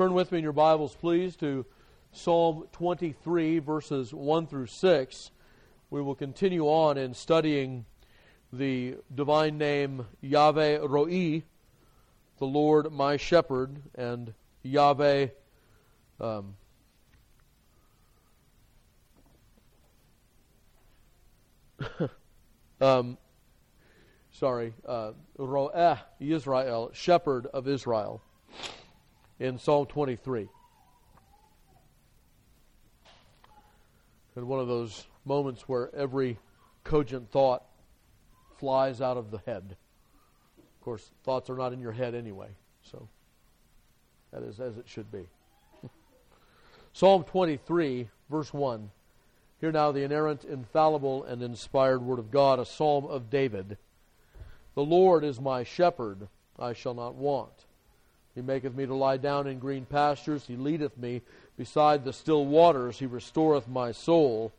Turn with me in your Bibles, please, to Psalm 23, verses 1 through 6. We will continue on in studying the divine name Yahweh Roi, the Lord my shepherd, and Yahweh Roeh, Yisrael, shepherd of Israel, in Psalm 23. And one of those moments where every cogent thought flies out of the head. Of course, thoughts are not in your head anyway, so that is as it should be. Psalm 23, verse 1. Hear now the inerrant, infallible, and inspired word of God, a psalm of David. The Lord is my shepherd, I shall not want. He maketh me to lie down in green pastures. He leadeth me beside the still waters. He restoreth my soul.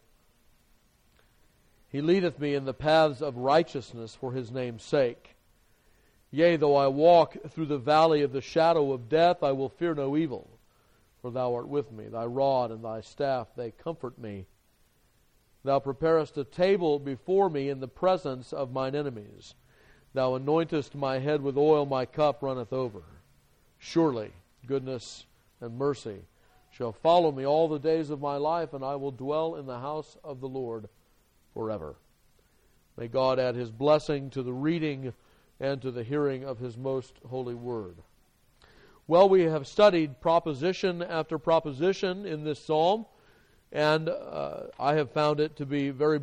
He leadeth me in the paths of righteousness for His name's sake. Yea, though I walk through the valley of the shadow of death, I will fear no evil, for Thou art with me. Thy rod and Thy staff, they comfort me. Thou preparest a table before me in the presence of mine enemies. Thou anointest my head with oil, my cup runneth over. Surely goodness and mercy shall follow me all the days of my life, and I will dwell in the house of the Lord forever. May God add His blessing to the reading and to the hearing of His most holy word. Well, we have studied proposition after proposition in this psalm, and I have found it to be a very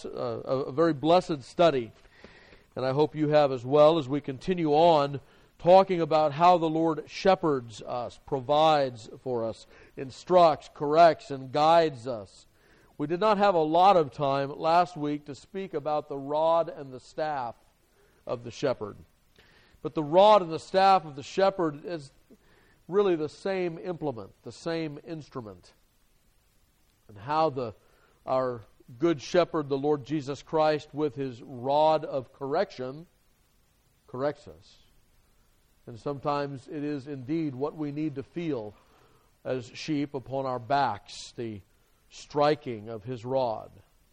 blessed study. And I hope you have as well, as we continue on talking about how the Lord shepherds us, provides for us, instructs, corrects, and guides us. We did not have a lot of time last week to speak about the rod and the staff of the shepherd. But the rod and the staff of the shepherd is really the same implement, the same instrument. And how our good shepherd, the Lord Jesus Christ, with His rod of correction, corrects us. And sometimes it is indeed what we need to feel as sheep upon our backs, the striking of His rod.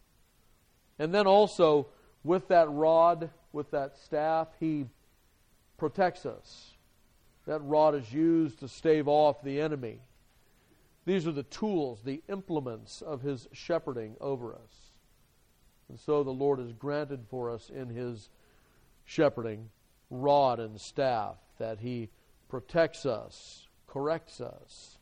And then also, with that rod, with that staff, He protects us. That rod is used to stave off the enemy. These are the tools, the implements of His shepherding over us. And so the Lord has granted for us in His shepherding rod and staff, that He protects us, corrects us.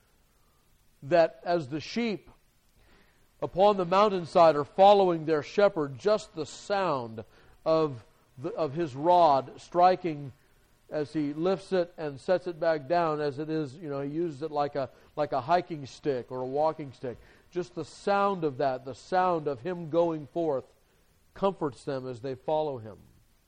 That as the sheep upon the mountainside are following their shepherd, just the sound of His rod striking as He lifts it and sets it back down, as it is, He uses it like a hiking stick or a walking stick. Just the sound of that, the sound of Him going forth, comforts them as they follow Him.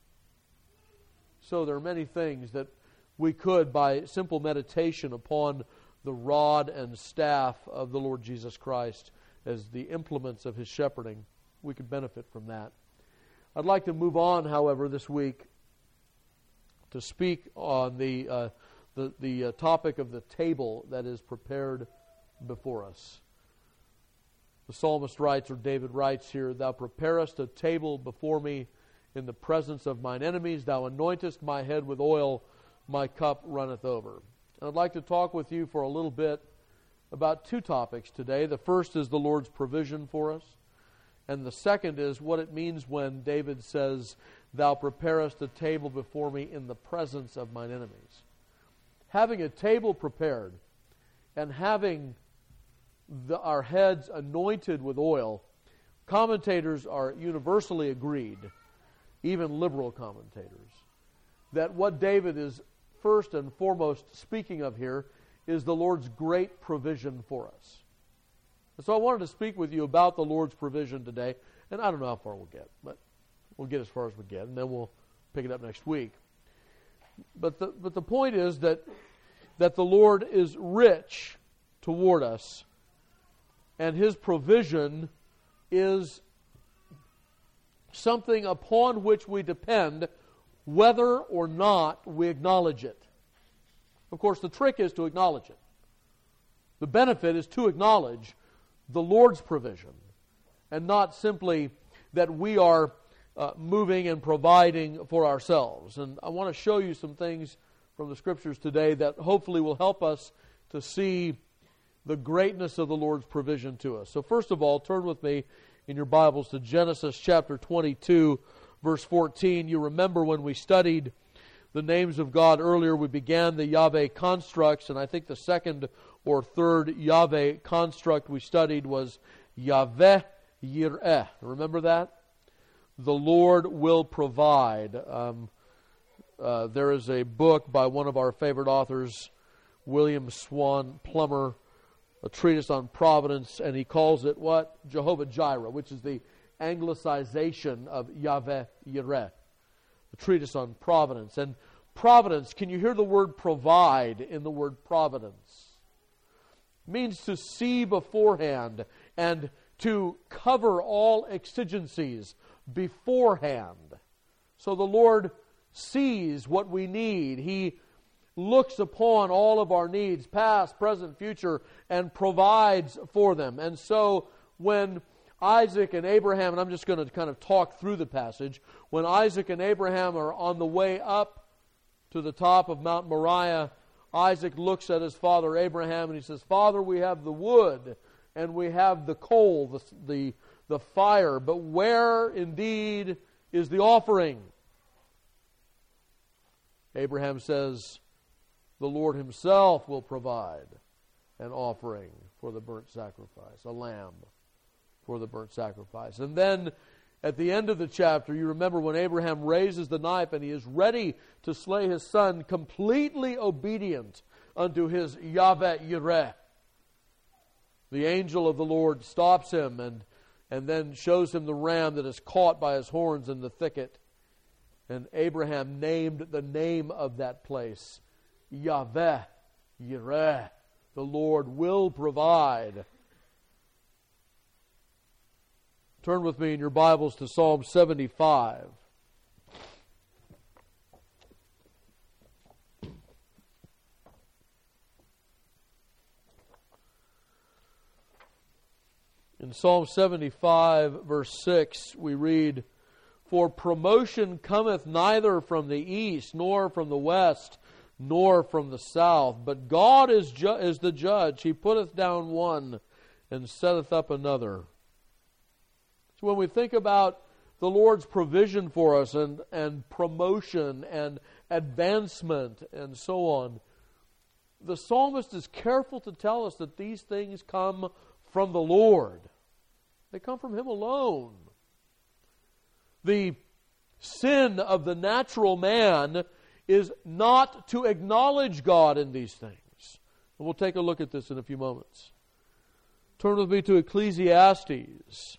So there are many things that we could, by simple meditation upon the rod and staff of the Lord Jesus Christ as the implements of His shepherding, we could benefit from that. I'd like to move on, however, this week to speak on the topic of the table that is prepared before us. The psalmist writes, or David writes here, Thou preparest a table before me in the presence of mine enemies. Thou anointest my head with oil, my cup runneth over. And I'd like to talk with you for a little bit about two topics today. The first is the Lord's provision for us. And the second is what it means when David says, Thou preparest a table before me in the presence of mine enemies. Having a table prepared and having our heads anointed with oil, commentators are universally agreed, even liberal commentators, that what David is first and foremost speaking of here is the Lord's great provision for us. And so I wanted to speak with you about the Lord's provision today, and I don't know how far we'll get, but we'll get as far as we get, and then we'll pick it up next week. But the point is that the Lord is rich toward us, and His provision is something upon which we depend whether or not we acknowledge it. Of course, the trick is to acknowledge it. The benefit is to acknowledge the Lord's provision, and not simply that we are moving and providing for ourselves. And I want to show you some things from the Scriptures today that hopefully will help us to see the greatness of the Lord's provision to us. So first of all, turn with me in your Bibles to Genesis chapter 22, verse 14. You remember when we studied the names of God earlier, we began the Yahweh constructs, and I think the second or third Yahweh construct we studied was Yahweh Yireh. Remember that? The Lord will provide. There is a book by one of our favorite authors, William Swan Plummer, a treatise on providence, and he calls it what? Jehovah Jireh, which is the anglicization of Yahweh Yireh. A treatise on providence. And providence, can you hear the word provide in the word providence? It means to see beforehand and to cover all exigencies beforehand. So the Lord sees what we need. He looks upon all of our needs, past, present, future, and provides for them. And so when Isaac and Abraham, and I'm just going to kind of talk through the passage, when Isaac and Abraham are on the way up to the top of Mount Moriah, Isaac looks at his father Abraham and he says, "Father, we have the wood and we have the coal, the fire, but where indeed is the offering?" Abraham says, "The Lord Himself will provide an offering for the burnt sacrifice, a lamb for the burnt sacrifice." And then at the end of the chapter, you remember when Abraham raises the knife and he is ready to slay his son, completely obedient unto his Yahweh Yireh. The angel of the Lord stops him and then shows him the ram that is caught by his horns in the thicket. And Abraham named the name of that place Yahweh Yireh. The Lord will provide. Turn with me in your Bibles to Psalm 75. In Psalm 75, verse 6, we read, "For promotion cometh neither from the east, nor from the west, nor from the south. But God is the judge. He putteth down one, and setteth up another." So when we think about the Lord's provision for us, and promotion, and advancement, and so on, the psalmist is careful to tell us that these things come from the Lord. They come from Him alone. The sin of the natural man is not to acknowledge God in these things. And we'll take a look at this in a few moments. Turn with me to Ecclesiastes.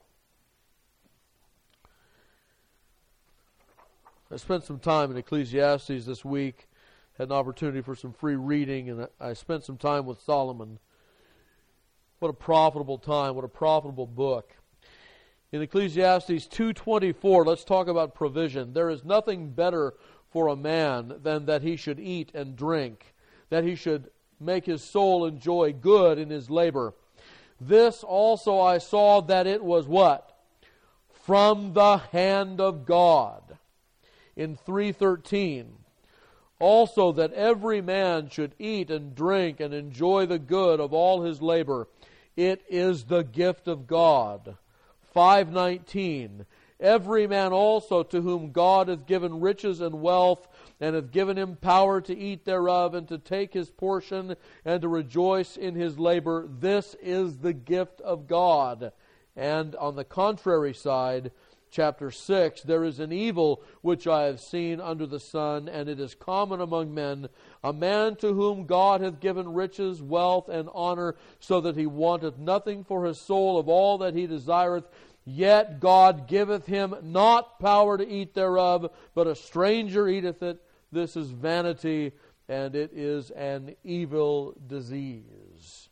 I spent some time in Ecclesiastes this week, had an opportunity for some free reading, and I spent some time with Solomon. What a profitable time, what a profitable book. In Ecclesiastes 2:24, let's talk about provision. "There is nothing better for a man than that he should eat and drink, that he should make his soul enjoy good in his labor. This also I saw that it was" what? "From the hand of God." In 3:13, "Also that every man should eat and drink and enjoy the good of all his labor. It is the gift of God." 5:19, "Every man also to whom God hath given riches and wealth, and hath given him power to eat thereof, and to take his portion, and to rejoice in his labor. This is the gift of God." And on the contrary side, chapter 6, "There is an evil which I have seen under the sun, and it is common among men, a man to whom God hath given riches, wealth, and honor, so that he wanteth nothing for his soul of all that he desireth. Yet God giveth him not power to eat thereof, but a stranger eateth it. This is vanity, and it is an evil disease."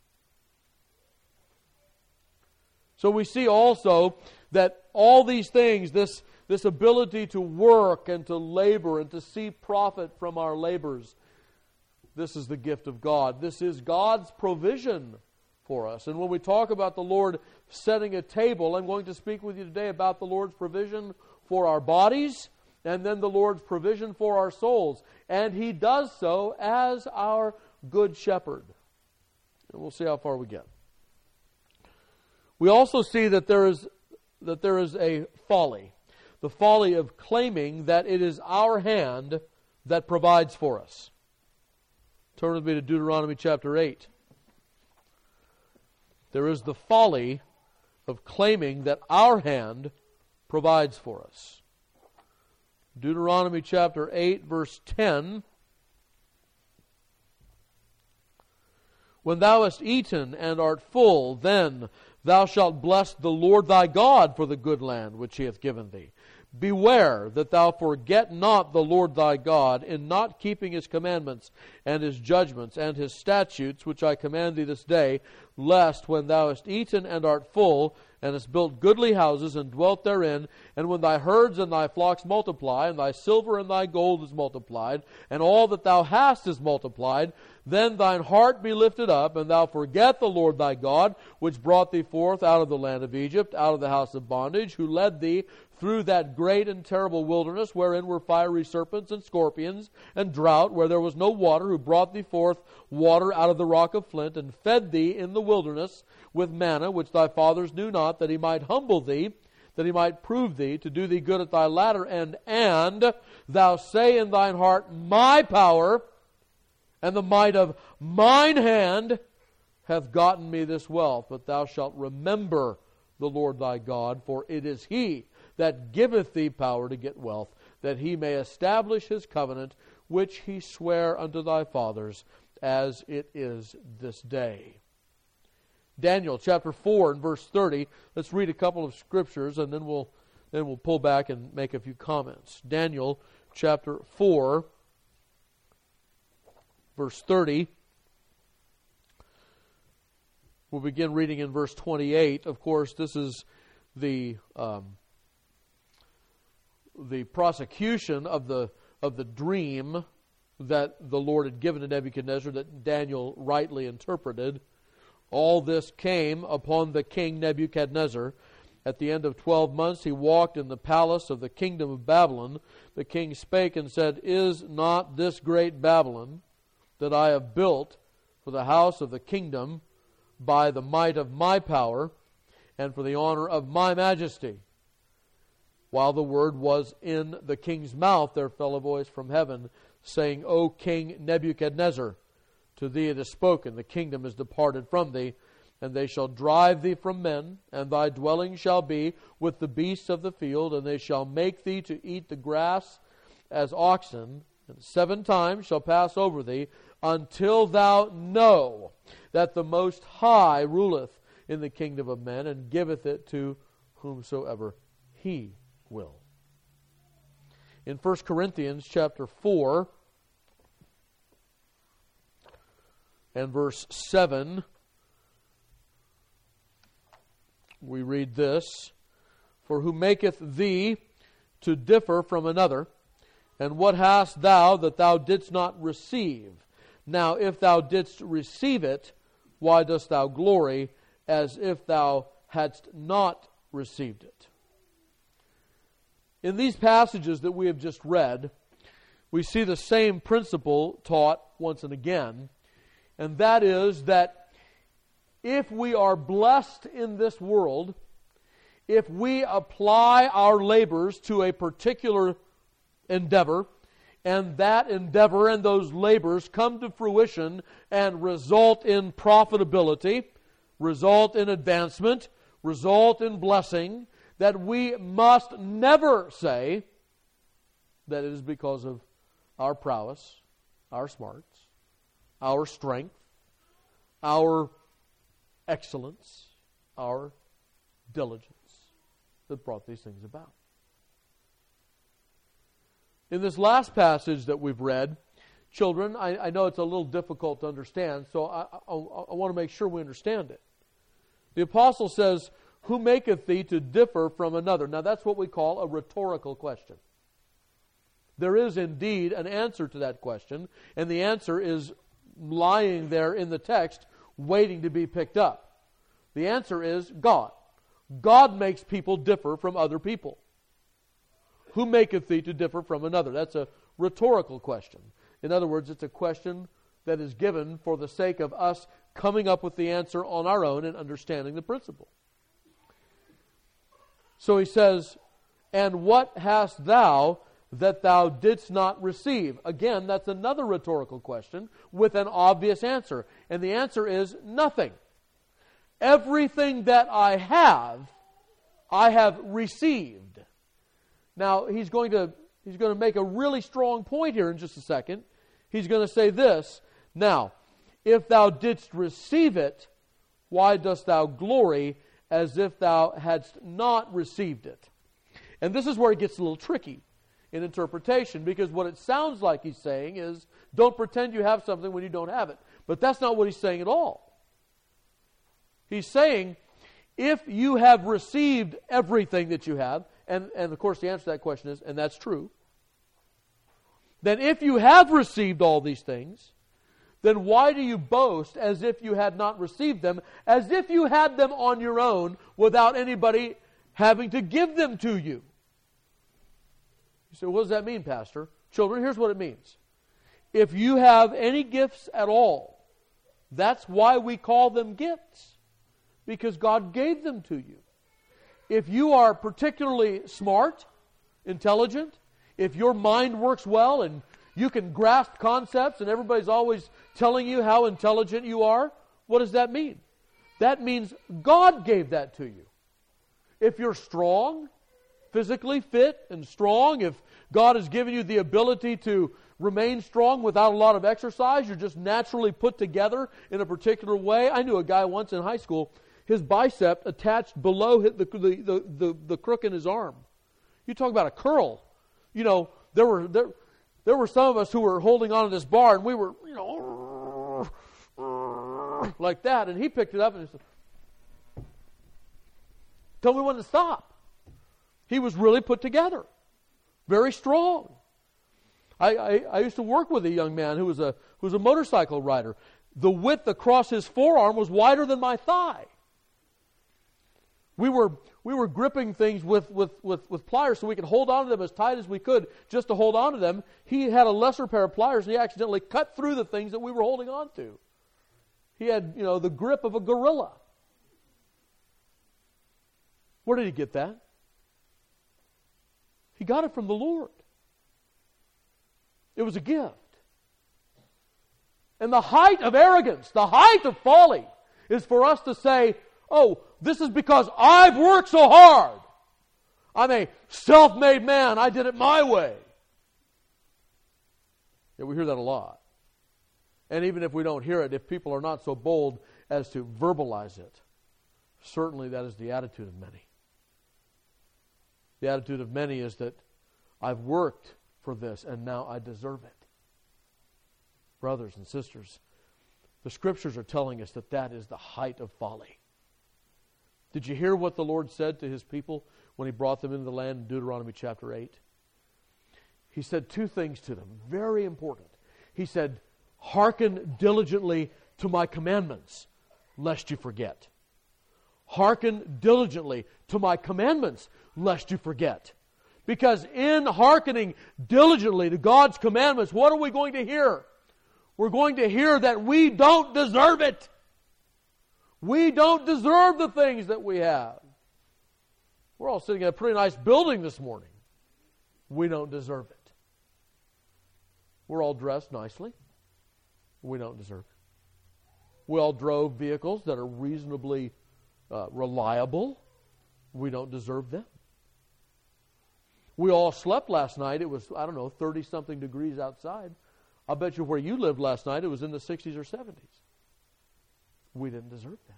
So we see also that all these things, this ability to work and to labor and to see profit from our labors, this is the gift of God. This is God's provision for us. And when we talk about the Lord setting a table, I'm going to speak with you today about the Lord's provision for our bodies and then the Lord's provision for our souls. And He does so as our good shepherd. And we'll see how far we get. We also see that there is a folly. The folly of claiming that it is our hand that provides for us. Turn with me to Deuteronomy chapter 8. There is the folly of claiming that our hand provides for us. Deuteronomy chapter 8, verse 10. When thou hast eaten and art full, then thou shalt bless the Lord thy God for the good land which He hath given thee. Beware that thou forget not the Lord thy God in not keeping His commandments and His judgments and His statutes, which I command thee this day, lest when thou hast eaten and art full, and hast built goodly houses and dwelt therein, and when thy herds and thy flocks multiply, and thy silver and thy gold is multiplied, and all that thou hast is multiplied, then thine heart be lifted up, and thou forget the Lord thy God, which brought thee forth out of the land of Egypt, out of the house of bondage, who led thee through that great and terrible wilderness, wherein were fiery serpents and scorpions, and drought, where there was no water, who brought thee forth water out of the rock of flint, and fed thee in the wilderness with manna, which thy fathers knew not, that He might humble thee, that He might prove thee, to do thee good at thy latter end. And thou say in thine heart, My power and the might of mine hand hath gotten me this wealth. But thou shalt remember the Lord thy God, for it is He that giveth thee power to get wealth, that He may establish His covenant, which He sware unto thy fathers, as it is this day. Daniel chapter 4 and verse 30. Let's read a couple of scriptures and then we'll pull back and make a few comments. Daniel chapter 4 verse 30. We'll begin reading in verse 28. Of course, this is the prosecution of the dream that the Lord had given to Nebuchadnezzar that Daniel rightly interpreted. All this came upon the king Nebuchadnezzar. At the end of 12 months he walked in the palace of the kingdom of Babylon. The king spake and said, Is not this great Babylon that I have built for the house of the kingdom by the might of my power and for the honor of my majesty? While the word was in the king's mouth, there fell a voice from heaven, saying, O King Nebuchadnezzar, to thee it is spoken, the kingdom is departed from thee, and they shall drive thee from men, and thy dwelling shall be with the beasts of the field, and they shall make thee to eat the grass as oxen, and 7 times shall pass over thee, until thou know that the Most High ruleth in the kingdom of men, and giveth it to whomsoever He will. In 1 Corinthians chapter 4 and verse 7, we read this, For who maketh thee to differ from another? And what hast thou that thou didst not receive? Now if thou didst receive it, why dost thou glory as if thou hadst not received it? In these passages that we have just read, we see the same principle taught once and again, and that is that if we are blessed in this world, if we apply our labors to a particular endeavor, and that endeavor and those labors come to fruition and result in profitability, result in advancement, result in blessing, that we must never say that it is because of our prowess, our smarts, our strength, our excellence, our diligence that brought these things about. In this last passage that we've read, children, I know it's a little difficult to understand, so I want to make sure we understand it. The apostle says, Who maketh thee to differ from another? Now that's what we call a rhetorical question. There is indeed an answer to that question, and the answer is lying there in the text, waiting to be picked up. The answer is God. God makes people differ from other people. Who maketh thee to differ from another? That's a rhetorical question. In other words, it's a question that is given for the sake of us coming up with the answer on our own and understanding the principle. So he says, and what hast thou that thou didst not receive? Again, that's another rhetorical question with an obvious answer. And the answer is nothing. Everything that I have received. Now, he's going to make a really strong point here in just a second. He's going to say this, now, if thou didst receive it, why dost thou glory as if thou hadst not received it? And this is where it gets a little tricky in interpretation, because what it sounds like he's saying is, don't pretend you have something when you don't have it. But that's not what he's saying at all. He's saying, if you have received everything that you have, and of course the answer to that question is, and that's true, then if you have received all these things, then why do you boast as if you had not received them, as if you had them on your own without anybody having to give them to you? You say, what does that mean, Pastor? Children, here's what it means. If you have any gifts at all, that's why we call them gifts, because God gave them to you. If you are particularly smart, intelligent, if your mind works well and you can grasp concepts and everybody's always telling you how intelligent you are, what does that mean? That means God gave that to you. If you're strong, physically fit and strong, if God has given you the ability to remain strong without a lot of exercise, you're just naturally put together in a particular way. I knew a guy once in high school, his bicep attached below the crook in his arm. You talk about a curl. You know, there were some of us who were holding on to this bar, and we were, like that, and he picked it up and he said, tell me when to stop. He was really put together. Very strong. I used to work with a young man who was a motorcycle rider. The width across his forearm was wider than my thigh. We were gripping things with pliers so we could hold on to them as tight as we could just to hold on to them. He had a lesser pair of pliers and he accidentally cut through the things that we were holding on to. He had, the grip of a gorilla. Where did he get that? He got it from the Lord. It was a gift. And the height of arrogance, the height of folly, is for us to say, oh, this is because I've worked so hard. I'm a self-made man. I did it my way. Yeah, we hear that a lot. And even if we don't hear it, if people are not so bold as to verbalize it, certainly that is the attitude of many. The attitude of many is that I've worked for this and now I deserve it. Brothers and sisters, the Scriptures are telling us that that is the height of folly. Did you hear what the Lord said to His people when He brought them into the land in Deuteronomy chapter 8? He said two things to them, very important. He said, hearken diligently to my commandments, lest you forget. Hearken diligently to my commandments, lest you forget. Because in hearkening diligently to God's commandments, what are we going to hear? We're going to hear that we don't deserve it. We don't deserve the things that we have. We're all sitting in a pretty nice building this morning. We don't deserve it. We're all dressed nicely. We don't deserve it. We all drove vehicles that are reasonably reliable. We don't deserve them. We all slept last night. It was, 30-something degrees outside. I'll bet you where you lived last night, it was in the 60s or 70s. We didn't deserve that.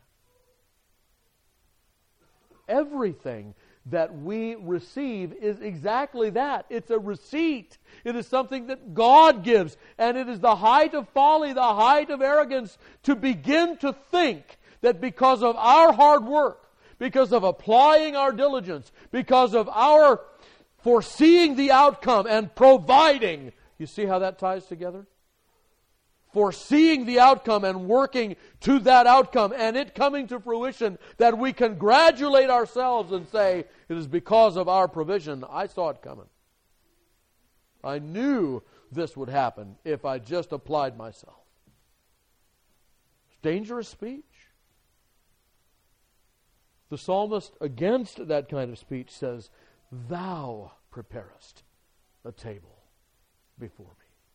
Everything that we receive is exactly that. It's a receipt. It is something that God gives. And it is the height of folly, the height of arrogance, to begin to think that because of our hard work, because of applying our diligence, because of our foreseeing the outcome and providing. You see how that ties together? Foreseeing the outcome and working to that outcome and it coming to fruition, that we congratulate ourselves and say, it is because of our provision. I saw it coming. I knew this would happen if I just applied myself. It's dangerous speech. The psalmist against that kind of speech says, Thou preparest a table before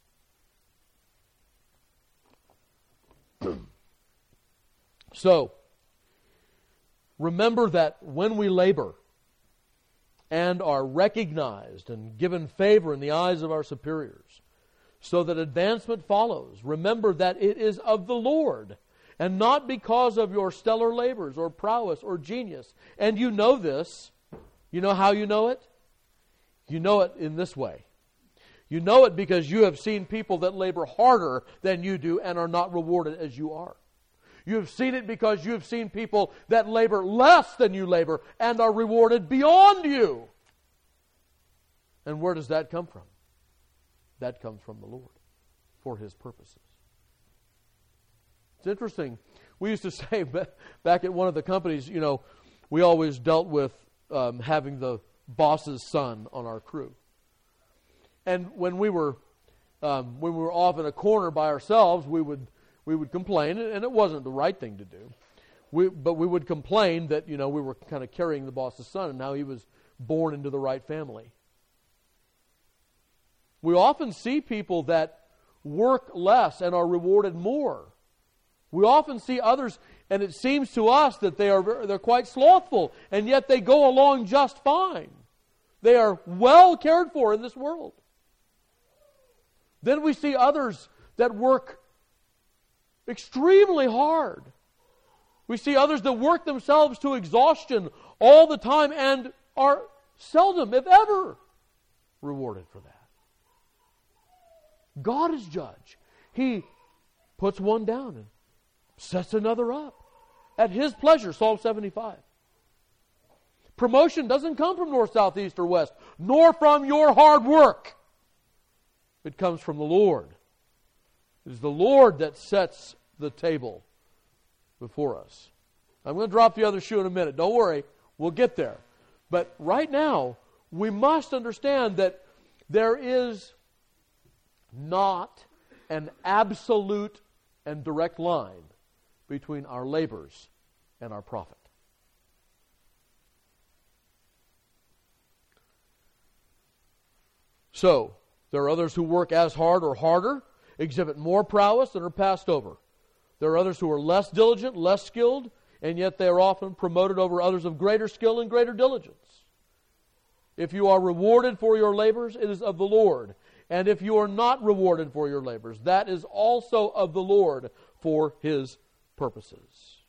me. So, remember that when we labor and are recognized and given favor in the eyes of our superiors, so that advancement follows, remember that it is of the Lord, and not because of your stellar labors or prowess or genius. And you know this. You know how you know it? You know it in this way. You know it because you have seen people that labor harder than you do and are not rewarded as you are. You have seen it because you have seen people that labor less than you labor and are rewarded beyond you. And where does that come from? That comes from the Lord for His purposes. It's interesting. We used to say back at one of the companies, we always dealt with having the boss's son on our crew. And when we were off in a corner by ourselves, we would complain, and it wasn't the right thing to do. But we would complain that we were kind of carrying the boss's son, and how he was born into the right family. We often see people that work less and are rewarded more. We often see others, and it seems to us that they're quite slothful, and yet they go along just fine. They are well cared for in this world. Then we see others that work extremely hard. We see others that work themselves to exhaustion all the time and are seldom, if ever, rewarded for that. God is judge. He puts one down and sets another up at His pleasure, Psalm 75. Promotion doesn't come from north, south, east, or west, nor from your hard work. It comes from the Lord. It is the Lord that sets the table before us. I'm going to drop the other shoe in a minute. Don't worry, we'll get there. But right now, we must understand that there is not an absolute and direct line between our labors and our profit. So, there are others who work as hard or harder, exhibit more prowess, and are passed over. There are others who are less diligent, less skilled, and yet they are often promoted over others of greater skill and greater diligence. If you are rewarded for your labors, it is of the Lord. And if you are not rewarded for your labors, that is also of the Lord for His purposes.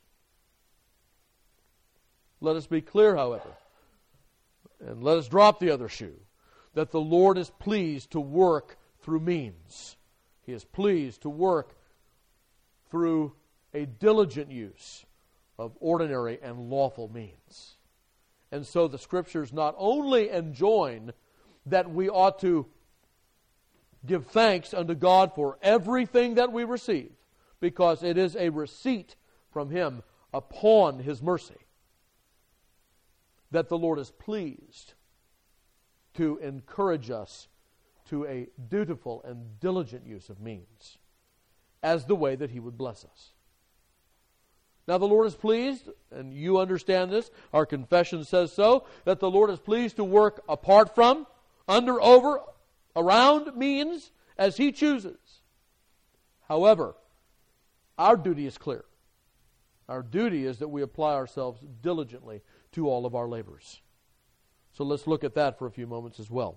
Let us be clear, however, and let us drop the other shoe, that the Lord is pleased to work through means. He is pleased to work through a diligent use of ordinary and lawful means. And so the Scriptures not only enjoin that we ought to give thanks unto God for everything that we receive, because it is a receipt from Him upon His mercy, that the Lord is pleased to encourage us to a dutiful and diligent use of means as the way that He would bless us. Now the Lord is pleased, and you understand this, our confession says so, that the Lord is pleased to work apart from, under, over, around means as He chooses. However, our duty is clear. Our duty is that we apply ourselves diligently to all of our labors. So let's look at that for a few moments as well.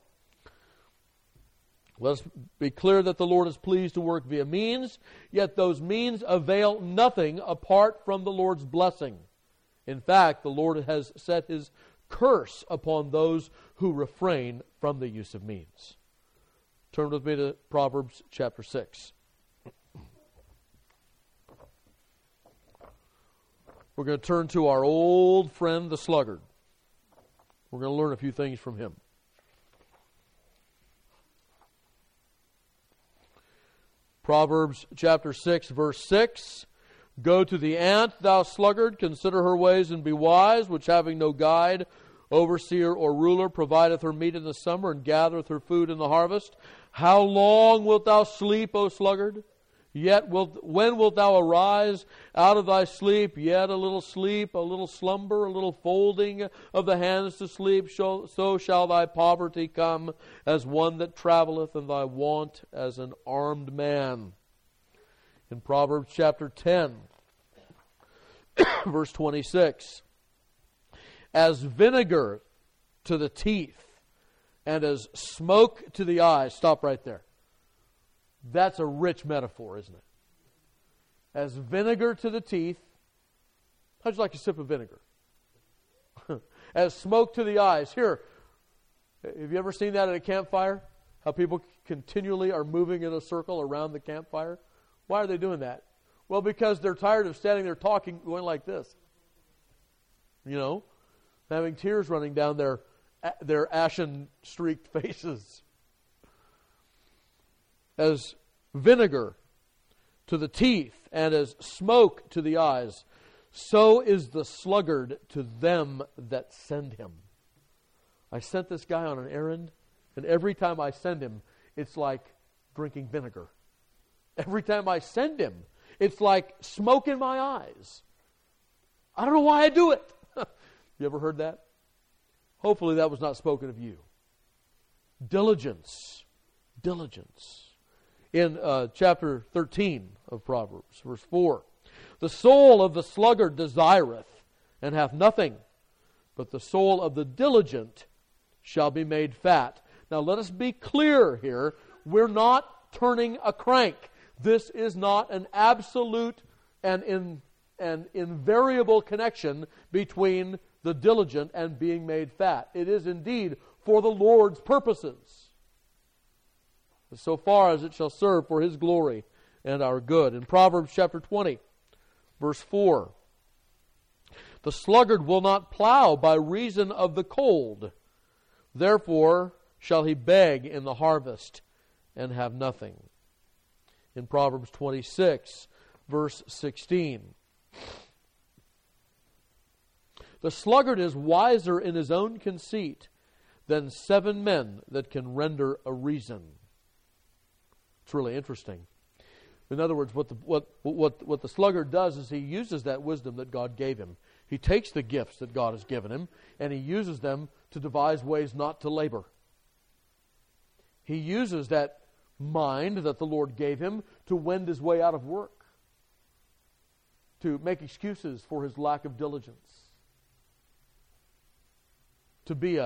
Let's be clear that the Lord is pleased to work via means, yet those means avail nothing apart from the Lord's blessing. In fact, the Lord has set His curse upon those who refrain from the use of means. Turn with me to Proverbs chapter 6. We're going to turn to our old friend, the sluggard. We're going to learn a few things from him. Proverbs chapter 6, verse 6. Go to the ant, thou sluggard, consider her ways and be wise, which having no guide, overseer or ruler, provideth her meat in the summer and gathereth her food in the harvest. How long wilt thou sleep, O sluggard? Yet when wilt thou arise out of thy sleep? Yet a little sleep, a little slumber, a little folding of the hands to sleep, so shall thy poverty come as one that travelleth, and thy want as an armed man. In Proverbs chapter 10, verse 26, as vinegar to the teeth and as smoke to the eyes. Stop right there. That's a rich metaphor, isn't it? As vinegar to the teeth. How'd you like a sip of vinegar? As smoke to the eyes. Here, have you ever seen that at a campfire? How people continually are moving in a circle around the campfire? Why are they doing that? Well, because they're tired of standing there talking, going like this. You know, having tears running down their ashen-streaked faces. As vinegar to the teeth and as smoke to the eyes, so is the sluggard to them that send him. I sent this guy on an errand, and every time I send him, it's like drinking vinegar. Every time I send him, it's like smoke in my eyes. I don't know why I do it. You ever heard that? Hopefully that was not spoken of you. Diligence. Diligence. In chapter 13 of Proverbs, verse 4, the soul of the sluggard desireth, and hath nothing, but the soul of the diligent shall be made fat. Now let us be clear here. We're not turning a crank. This is not an absolute and invariable connection between the diligent and being made fat. It is indeed for the Lord's purposes, so far as it shall serve for His glory and our good. In Proverbs chapter 20, verse 4, the sluggard will not plow by reason of the cold. Therefore shall he beg in the harvest and have nothing. In Proverbs 26, verse 16, the sluggard is wiser in his own conceit than 7 men that can render a reason. It's really interesting. In other words, what the sluggard does is he uses that wisdom that God gave him. He takes the gifts that God has given him and he uses them to devise ways not to labor. He uses that mind that the Lord gave him to wend his way out of work, to make excuses for his lack of diligence, to be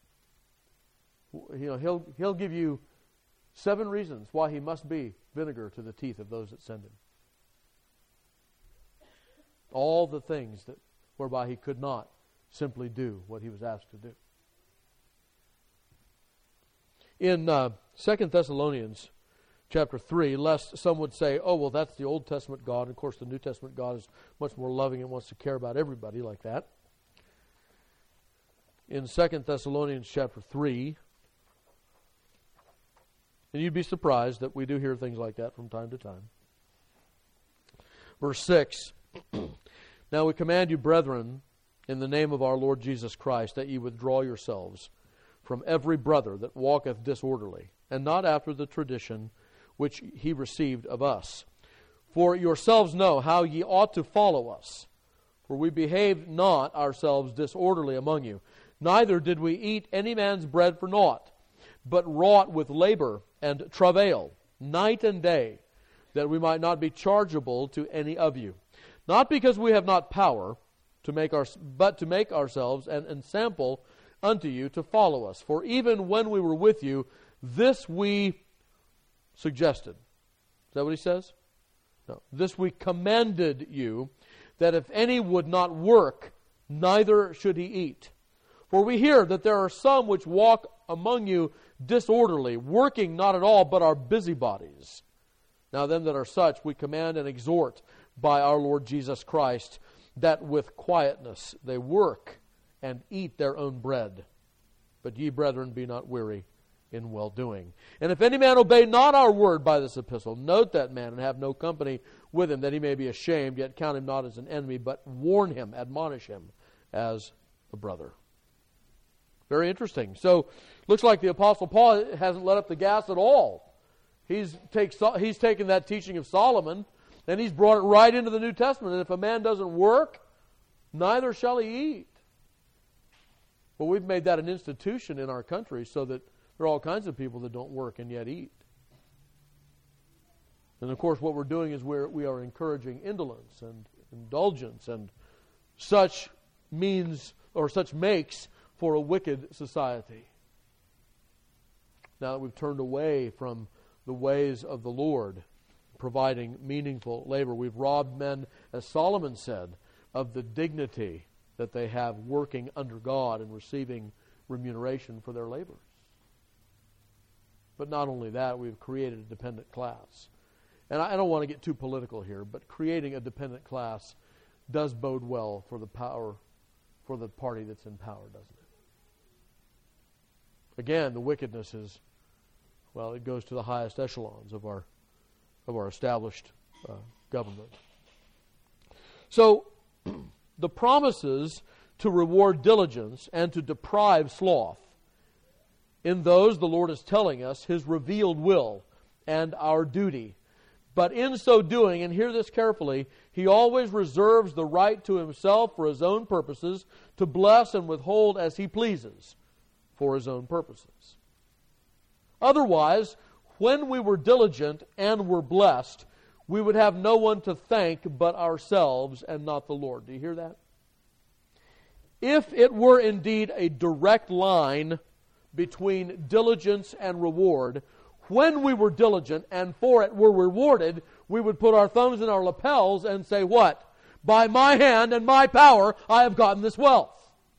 he'll give you 7 reasons why he must be vinegar to the teeth of those that send him. All the things whereby he could not simply do what he was asked to do. In 2 Thessalonians chapter 3, lest some would say, oh, well, that's the Old Testament God. Of course, the New Testament God is much more loving and wants to care about everybody like that. In 2 Thessalonians chapter 3, and you'd be surprised that we do hear things like that from time to time. Verse 6, now we command you, brethren, in the name of our Lord Jesus Christ, that ye withdraw yourselves from every brother that walketh disorderly, and not after the tradition which he received of us. For yourselves know how ye ought to follow us. For we behaved not ourselves disorderly among you, neither did we eat any man's bread for naught, but wrought with labor and travail, night and day, that we might not be chargeable to any of you. Not because we have not power, but to make ourselves an ensample unto you to follow us. For even when we were with you, this we suggested. Is that what he says? No. This we commanded you, that if any would not work, neither should he eat. For we hear that there are some which walk among you disorderly, working not at all, but are busybodies. Now them that are such we command and exhort by our Lord Jesus Christ, that with quietness they work and eat their own bread. But ye, brethren, be not weary in well-doing. And if any man obey not our word by this epistle, note that man and have no company with him, that he may be ashamed, yet count him not as an enemy, but warn him, admonish him as a brother. Very interesting. So, looks like the Apostle Paul hasn't let up the gas at all. He's taken that teaching of Solomon, and he's brought it right into the New Testament. And if a man doesn't work, neither shall he eat. Well, we've made that an institution in our country so that there are all kinds of people that don't work and yet eat. And of course, what we're doing is we are encouraging indolence and indulgence and such means or such makes for a wicked society. Now that we've turned away from the ways of the Lord, providing meaningful labor, we've robbed men, as Solomon said, of the dignity that they have working under God and receiving remuneration for their labors. But not only that, we've created a dependent class. And I don't want to get too political here, but creating a dependent class does bode well for the power, for the party that's in power, doesn't it? Again, the wickedness is, well, it goes to the highest echelons of our established government. So, the promises to reward diligence and to deprive sloth, in those the Lord is telling us His revealed will and our duty. But in so doing, and hear this carefully, He always reserves the right to Himself for His own purposes to bless and withhold as He pleases for His own purposes. Otherwise, when we were diligent and were blessed, we would have no one to thank but ourselves and not the Lord. Do you hear that? If it were indeed a direct line between diligence and reward, when we were diligent and for it were rewarded, we would put our thumbs in our lapels and say, what? By my hand and my power, I have gotten this wealth.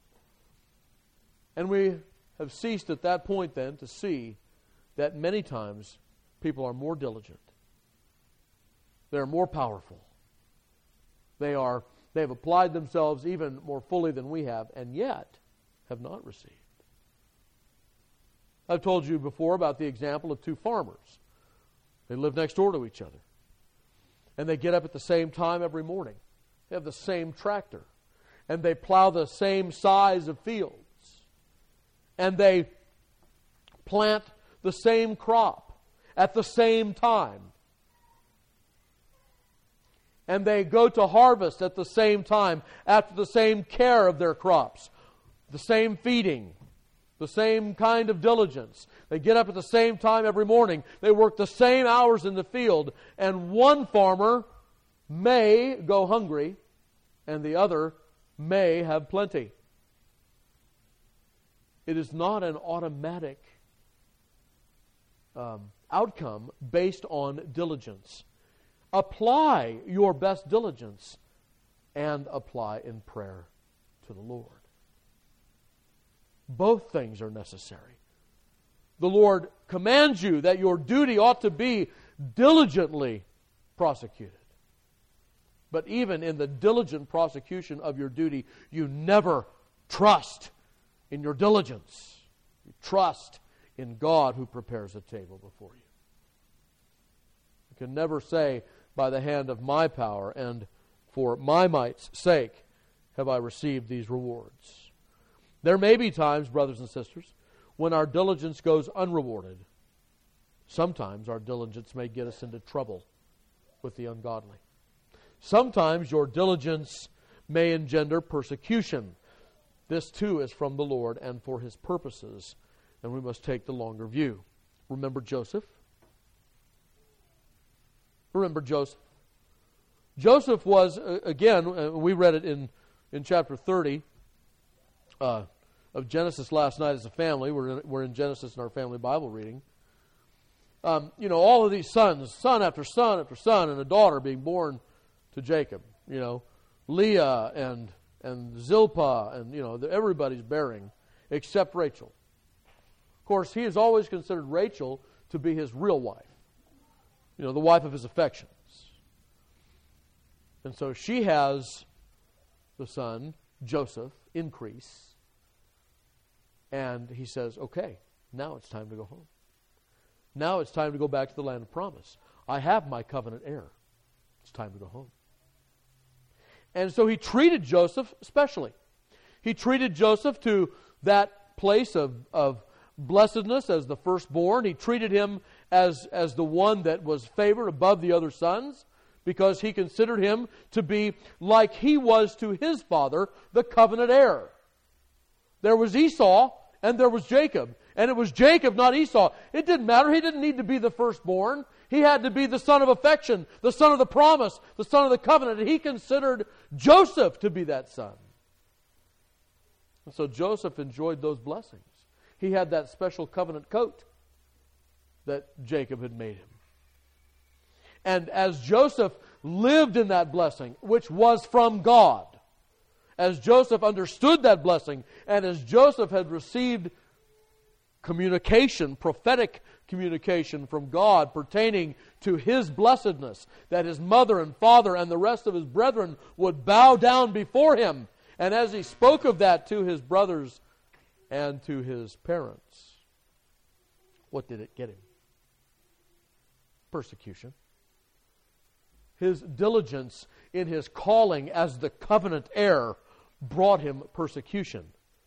And we have ceased at that point then to see that many times people are more diligent. They're more powerful. They've applied themselves even more fully than we have, and yet have not received. I've told you before about the example of two farmers. They live next door to each other. And they get up at the same time every morning. They have the same tractor. And they plow the same size of fields. And they plant the same crop at the same time. And they go to harvest at the same time, after the same care of their crops, the same feeding, the same kind of diligence. They get up at the same time every morning. They work the same hours in the field. And one farmer may go hungry, and the other may have plenty. It is not an automatic outcome based on diligence. Apply your best diligence and apply in prayer to the Lord. Both things are necessary. The Lord commands you that your duty ought to be diligently prosecuted. But even in the diligent prosecution of your duty, you never trust in your diligence. You trust in God who prepares a table before you. You can never say, by the hand of my power and for my might's sake have I received these rewards. There may be times, brothers and sisters, when our diligence goes unrewarded. Sometimes our diligence may get us into trouble with the ungodly. Sometimes your diligence may engender persecution. This too is from the Lord and for His purposes, and we must take the longer view. Remember Joseph? Remember Joseph? Joseph was, again, we read it in chapter 30 of Genesis last night as a family. We're in Genesis in our family Bible reading. All of these sons, son after son after son, and a daughter being born to Jacob. Leah and Zilpah, and everybody's bearing except Rachel. Of course, he has always considered Rachel to be his real wife. The wife of his affections. And so she has the son, Joseph, increase. And he says, okay, now it's time to go home. Now it's time to go back to the land of promise. I have my covenant heir. It's time to go home. And so he treated Joseph specially. He treated Joseph to that place of blessedness as the firstborn. He treated him as the one that was favored above the other sons, because he considered him to be like he was to his father, the covenant heir. There was Esau and there was Jacob. And it was Jacob, not Esau. It didn't matter. He didn't need to be the firstborn. He had to be the son of affection, the son of the promise, the son of the covenant. And he considered Joseph to be that son. And so Joseph enjoyed those blessings. He had that special covenant coat that Jacob had made him. And as Joseph lived in that blessing, which was from God, as Joseph understood that blessing, and as Joseph had received communication, prophetic communication from God pertaining to his blessedness, that his mother and father and the rest of his brethren would bow down before him. And as he spoke of that to his brothers and to his parents, what did it get him? Persecution. His diligence in his calling as the covenant heir brought him persecution.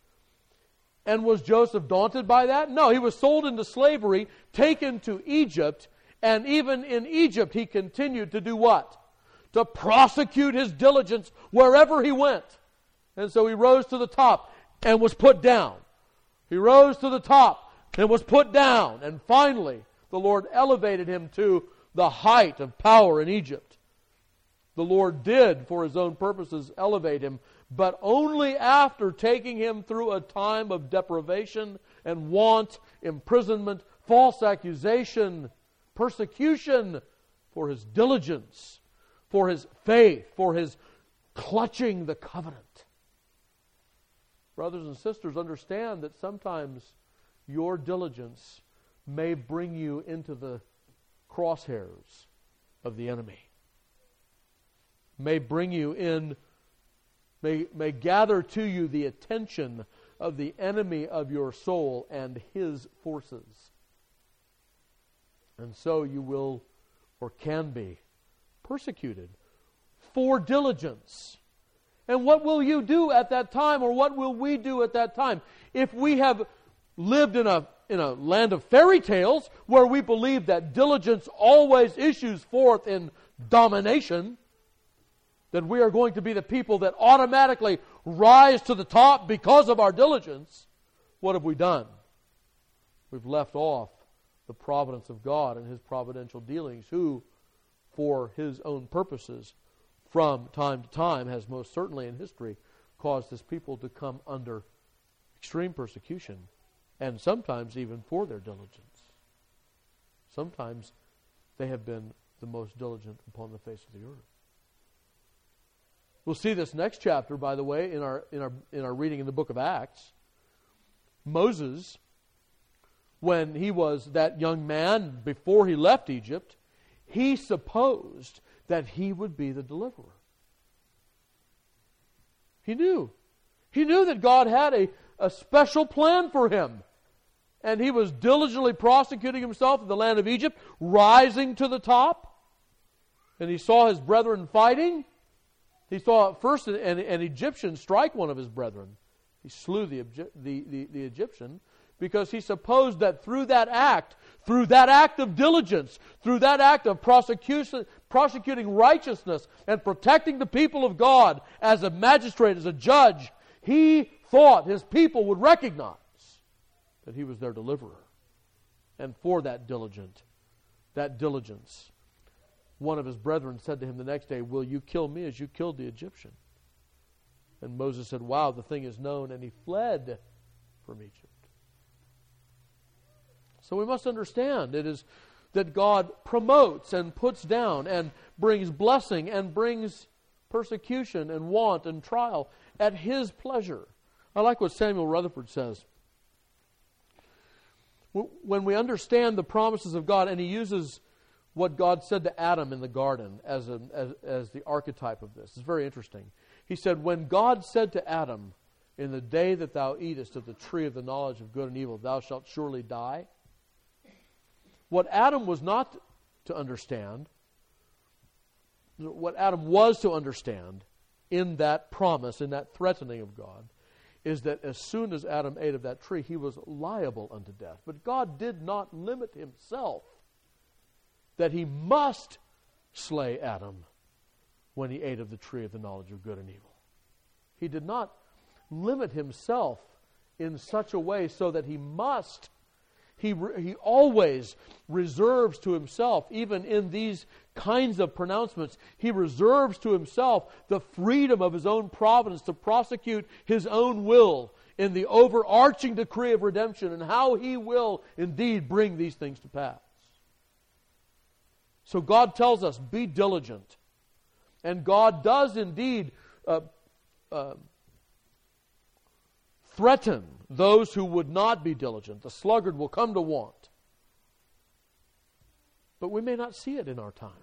And was Joseph daunted by that? No, he was sold into slavery, taken to Egypt, and even in Egypt he continued to do what? To prosecute his diligence wherever he went. And so he rose to the top and was put down. He rose to the top and was put down. And finally, the Lord elevated him to the height of power in Egypt. The Lord did, for His own purposes, elevate him, but only after taking him through a time of deprivation and want, imprisonment, false accusation, persecution for his diligence, for his faith, for his clutching the covenant. Brothers and sisters, understand that sometimes your diligence may bring you into the crosshairs of the enemy. May bring you in, may gather to you the attention of the enemy of your soul and his forces. And so you will, or can be, persecuted for diligence. And what will you do at that time, or what will we do at that time? If we have lived in a land of fairy tales where we believe that diligence always issues forth in domination, then we are going to be the people that automatically rise to the top because of our diligence. What have we done? We've left off the providence of God and His providential dealings, who, for His own purposes, from time to time, has most certainly in history caused His people to come under extreme persecution, and sometimes even for their diligence. Sometimes they have been the most diligent upon the face of the earth. We'll see this next chapter, by the way, in our reading in the book of Acts. Moses, when he was that young man before he left Egypt, he supposed that he would be the deliverer. He knew. He knew that God had a special plan for him. And he was diligently prosecuting himself in the land of Egypt, rising to the top. And he saw his brethren fighting. He saw first an Egyptian strike one of his brethren. He slew the Egyptian because he supposed that through that act of diligence, through that act of prosecuting righteousness and protecting the people of God as a magistrate, as a judge, he thought his people would recognize that he was their deliverer. And for that diligence, one of his brethren said to him the next day, "Will you kill me as you killed the Egyptian?" And Moses said, "Wow, the thing is known," and he fled from Egypt. So we must understand it is that God promotes and puts down and brings blessing and brings persecution and want and trial at His pleasure. I like what Samuel Rutherford says. When we understand the promises of God, and he uses what God said to Adam in the garden as the archetype of this. It's very interesting. He said, when God said to Adam, "In the day that thou eatest of the tree of the knowledge of good and evil, thou shalt surely die," What Adam was not to understand, what Adam was to understand in that promise, in that threatening of God, is that as soon as Adam ate of that tree, he was liable unto death. But God did not limit himself that he must slay Adam when he ate of the tree of the knowledge of good and evil. He did not limit himself in such a way so that he must. He always reserves to himself, even in these kinds of pronouncements, he reserves to himself the freedom of his own providence to prosecute his own will in the overarching decree of redemption and how he will indeed bring these things to pass. So God tells us, be diligent. And God does indeed threaten those who would not be diligent. The sluggard will come to want. But we may not see it in our time.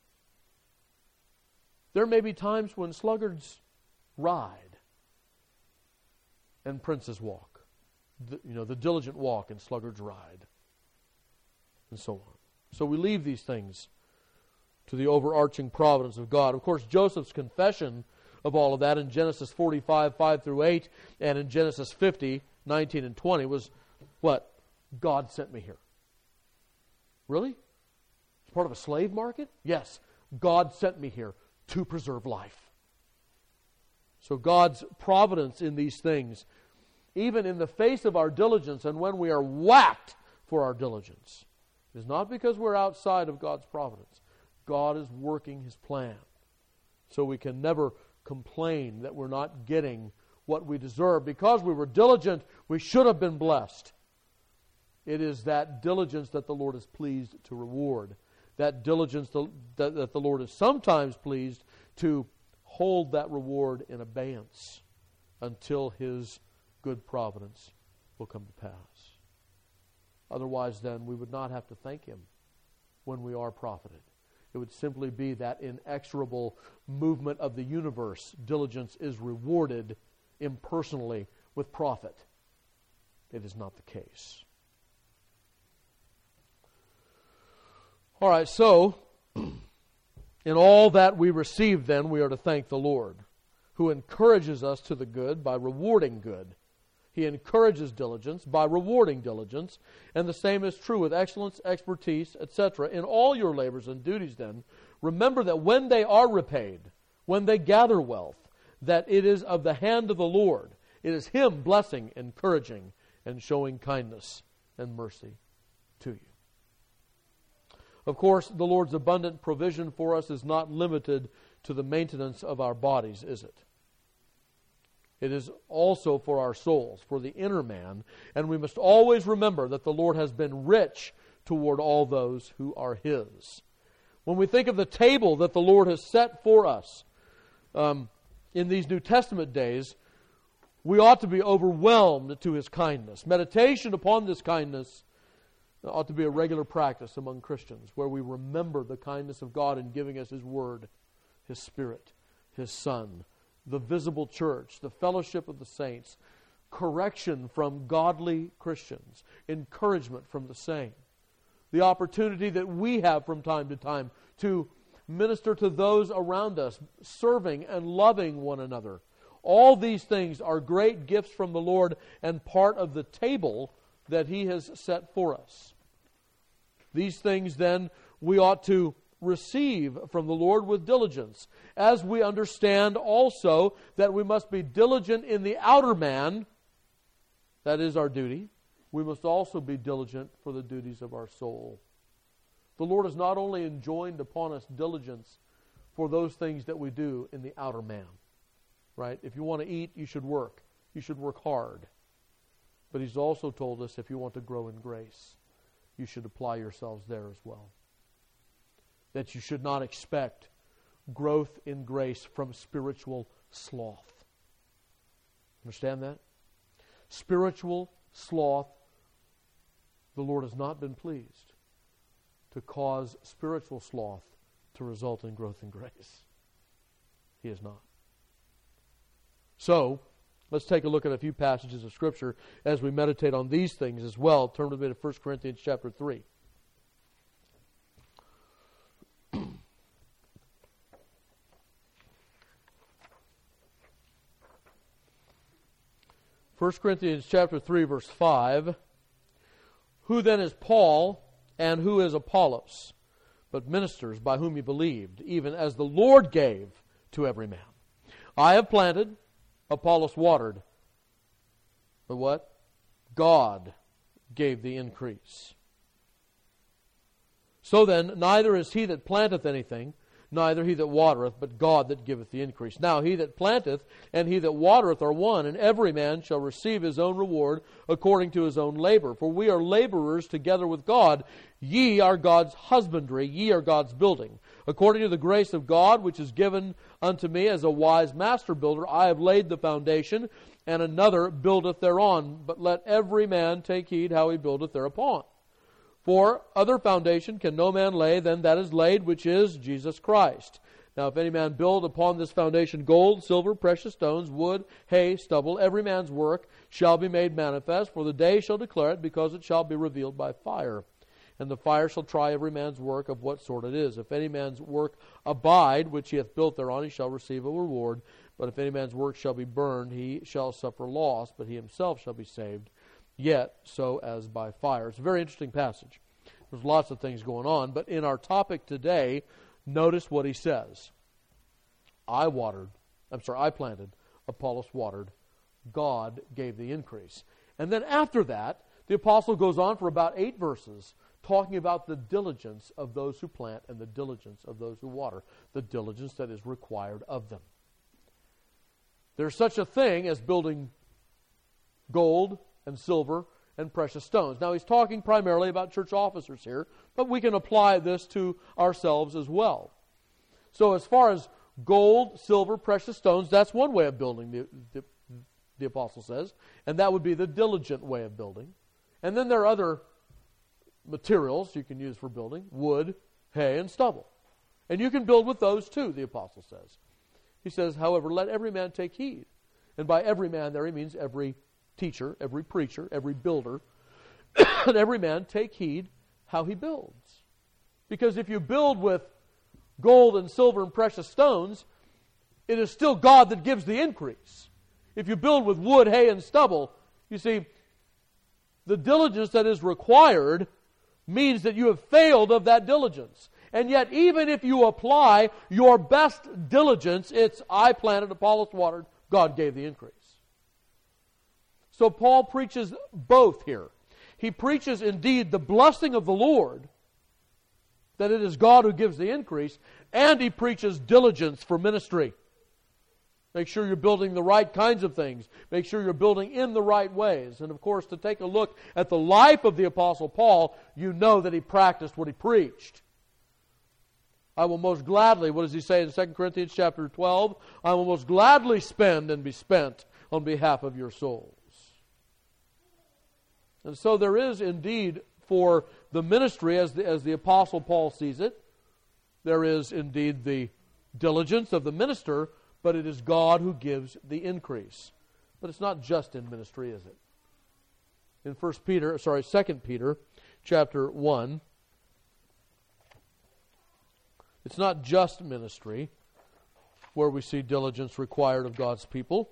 There may be times when sluggards ride and princes walk. The diligent walk and sluggards ride. And so on. So we leave these things to the overarching providence of God. Of course, Joseph's confession of all of that in Genesis 45, 5 through 8, and in Genesis 50, 19 and 20 was what? God sent me here. Really? It's part of a slave market? Yes. God sent me here to preserve life. So God's providence in these things, even in the face of our diligence and when we are whacked for our diligence, is not because we're outside of God's providence. God is working His plan. So we can never complain that we're not getting what we deserve. Because we were diligent, we should have been blessed. It is that diligence that the Lord is pleased to reward. That diligence that the Lord is sometimes pleased to hold that reward in abeyance until His good providence will come to pass. Otherwise, then, we would not have to thank Him when we are profited. It would simply be that inexorable movement of the universe. Diligence is rewarded impersonally with profit. It is not the case. All right, so in all that we receive, then, we are to thank the Lord, who encourages us to the good by rewarding good. He encourages diligence by rewarding diligence, and the same is true with excellence, expertise, etc. In all your labors and duties, then, remember that when they are repaid, when they gather wealth, that it is of the hand of the Lord. It is Him blessing, encouraging, and showing kindness and mercy to you. Of course, the Lord's abundant provision for us is not limited to the maintenance of our bodies, is it? It is also for our souls, for the inner man, and we must always remember that the Lord has been rich toward all those who are His. When we think of the table that the Lord has set for us in these New Testament days, we ought to be overwhelmed to His kindness. Meditation upon this kindness ought to be a regular practice among Christians, where we remember the kindness of God in giving us His Word, His Spirit, His Son, the visible church, the fellowship of the saints, correction from godly Christians, encouragement from the same, the opportunity that we have from time to time to minister to those around us, serving and loving one another. All these things are great gifts from the Lord and part of the table that He has set for us. These things, then, we ought to receive from the Lord with diligence, as we understand also that we must be diligent in the outer man. That is our duty. We must also be diligent for the duties of our soul. The Lord has not only enjoined upon us diligence for those things that we do in the outer man, right? If you want to eat, you should work. You should work hard. But He's also told us if you want to grow in grace, you should apply yourselves there as well. That you should not expect growth in grace from spiritual sloth. Understand that? Spiritual sloth, the Lord has not been pleased to cause spiritual sloth to result in growth in grace. He has not. So, let's take a look at a few passages of Scripture as we meditate on these things as well. Turn with me to 1 Corinthians chapter 3. 1 Corinthians chapter 3, verse 5. Who then is Paul, and who is Apollos, but ministers by whom you believed, even as the Lord gave to every man? I have planted, Apollos watered, but what? God gave the increase. So then, neither is he that planteth anything, neither he that watereth, but God that giveth the increase. Now he that planteth and he that watereth are one, and every man shall receive his own reward according to his own labor. For we are laborers together with God. Ye are God's husbandry, ye are God's building. According to the grace of God, which is given unto me as a wise master builder, I have laid the foundation, and another buildeth thereon. But let every man take heed how he buildeth thereupon. For other foundation can no man lay than that is laid, which is Jesus Christ. Now if any man build upon this foundation gold, silver, precious stones, wood, hay, stubble, every man's work shall be made manifest, for the day shall declare it, because it shall be revealed by fire. And the fire shall try every man's work of what sort it is. If any man's work abide, which he hath built thereon, he shall receive a reward. But if any man's work shall be burned, he shall suffer loss, but he himself shall be saved, yet so as by fire. It's a very interesting passage. There's lots of things going on, but in our topic today, notice what he says. I planted, Apollos watered, God gave the increase. And then after that, the apostle goes on for about 8 verses talking about the diligence of those who plant and the diligence of those who water, the diligence that is required of them. There's such a thing as building gold and silver and precious stones. Now he's talking primarily about church officers here, but we can apply this to ourselves as well. So as far as gold, silver, precious stones, that's one way of building, the apostle says, and that would be the diligent way of building. And then there are other materials you can use for building, wood, hay, and stubble. And you can build with those too, the apostle says. He says, however, let every man take heed. And by every man there he means every teacher, every preacher, every builder. Let every man take heed how he builds. Because if you build with gold and silver and precious stones, it is still God that gives the increase. If you build with wood, hay, and stubble, you see, the diligence that is required means that you have failed of that diligence. And yet, even if you apply your best diligence, it's I planted, Apollos watered, God gave the increase. So Paul preaches both here. He preaches indeed the blessing of the Lord, that it is God who gives the increase, and he preaches diligence for ministry. Make sure you're building the right kinds of things. Make sure you're building in the right ways. And of course, to take a look at the life of the Apostle Paul, you know that he practiced what he preached. I will most gladly, what does he say in 2 Corinthians chapter 12? I will most gladly spend and be spent on behalf of your souls. And so there is indeed for the ministry, as the Apostle Paul sees it, there is indeed the diligence of the minister, but it is God who gives the increase. But it's not just in ministry, is it? In 2 Peter chapter 1, it's not just ministry where we see diligence required of God's people.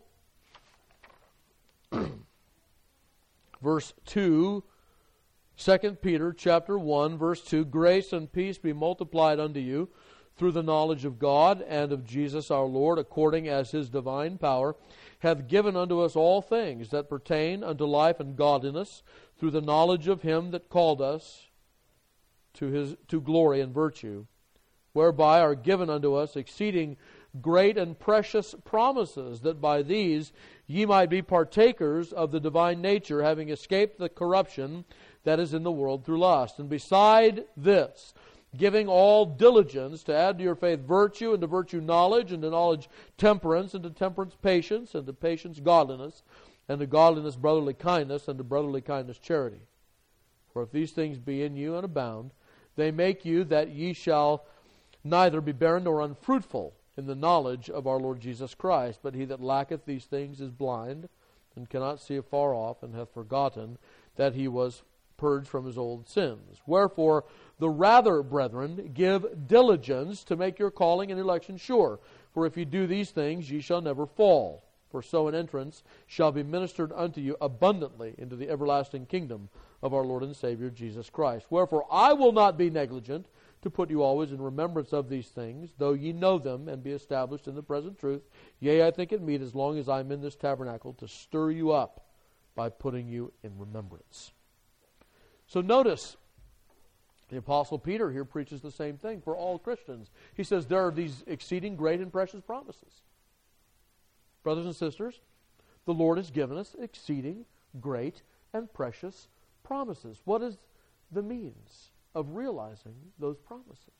Verse 2, 2 Peter chapter 1, verse 2, grace and peace be multiplied unto you through the knowledge of God and of Jesus our Lord, according as his divine power hath given unto us all things that pertain unto life and godliness, through the knowledge of him that called us to glory and virtue, whereby are given unto us exceeding great and precious promises, that by these ye might be partakers of the divine nature, having escaped the corruption that is in the world through lust. And beside this, giving all diligence, to add to your faith virtue, and to virtue knowledge, and to knowledge temperance, and to temperance patience, and to patience godliness, and to godliness brotherly kindness, and to brotherly kindness charity. For if these things be in you and abound, they make you that ye shall neither be barren nor unfruitful in the knowledge of our Lord Jesus Christ. But he that lacketh these things is blind, and cannot see afar off, and hath forgotten that he was purged from his old sins. Wherefore, the rather, brethren, give diligence to make your calling and election sure. For if ye do these things, ye shall never fall. For so an entrance shall be ministered unto you abundantly into the everlasting kingdom of our Lord and Savior Jesus Christ. Wherefore I will not be negligent to put you always in remembrance of these things, though ye know them and be established in the present truth. Yea, I think it meet, as long as I am in this tabernacle, to stir you up by putting you in remembrance. So notice, the Apostle Peter here preaches the same thing for all Christians. He says there are these exceeding great and precious promises. Brothers and sisters, the Lord has given us exceeding great and precious promises. What is the means of realizing those promises?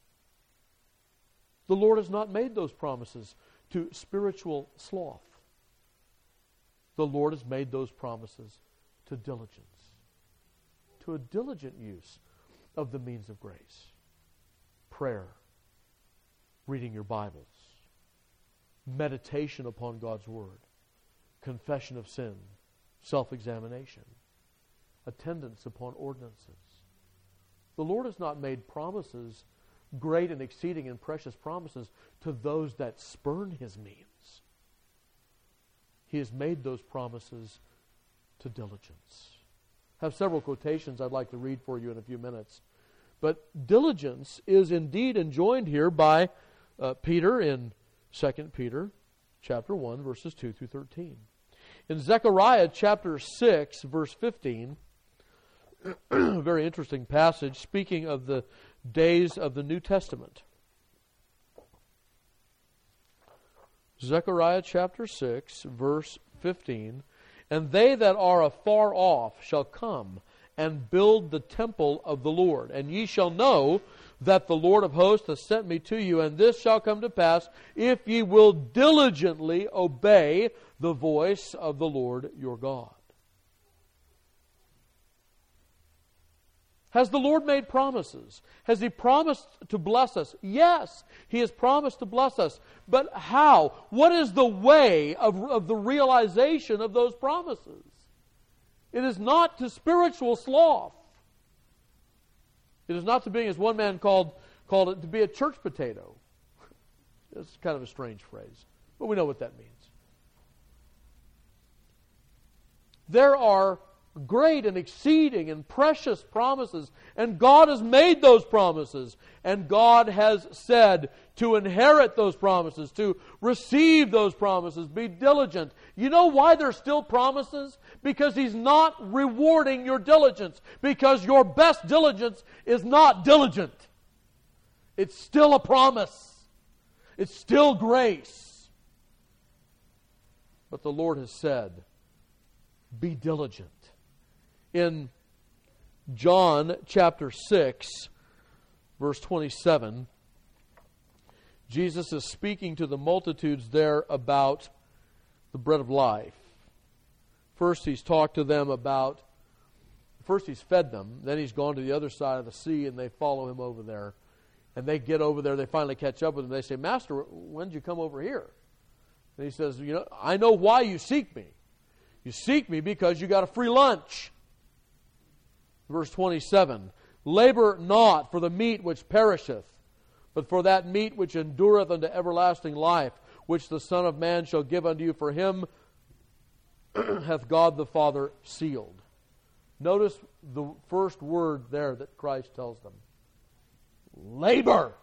The Lord has not made those promises to spiritual sloth. The Lord has made those promises to diligence, to a diligent use of the means of grace. Prayer, reading your Bibles, meditation upon God's Word, confession of sin, self-examination, attendance upon ordinances. The Lord has not made promises, great and exceeding and precious promises, to those that spurn His means. He has made those promises to diligence. I have several quotations I'd like to read for you in a few minutes. But diligence is indeed enjoined here by Peter in 2 Peter chapter 1, verses 2 through 13. In Zechariah chapter 6, verse 15, a very interesting passage speaking of the days of the New Testament. Zechariah chapter 6, verse 15, and they that are afar off shall come and build the temple of the Lord. And ye shall know that the Lord of hosts hath sent me to you, and this shall come to pass, if ye will diligently obey the voice of the Lord your God. Has the Lord made promises? Has He promised to bless us? Yes, He has promised to bless us. But how? What is the way of the realization of those promises? It is not to spiritual sloth. It is not to being, as one man called it, to be a church potato. It's kind of a strange phrase, but we know what that means. There are great and exceeding and precious promises, and God has made those promises, and God has said to inherit those promises, to receive those promises, be diligent. You know why there's still promises? Because He's not rewarding your diligence, because your best diligence is not diligent. It's still a promise. It's still grace. But the Lord has said, be diligent. In John chapter 6, verse 27, Jesus is speaking to the multitudes there about the bread of life. First He's talked to them about, first He's fed them, then He's gone to the other side of the sea and they follow Him over there. And they get over there, they finally catch up with Him. They say, Master, when did you come over here? And He says, I know why you seek me. You seek me because you got a free lunch. Verse 27, labor not for the meat which perisheth, but for that meat which endureth unto everlasting life, which the Son of Man shall give unto you. For Him hath God the Father sealed. Notice the first word there that Christ tells them. Labor.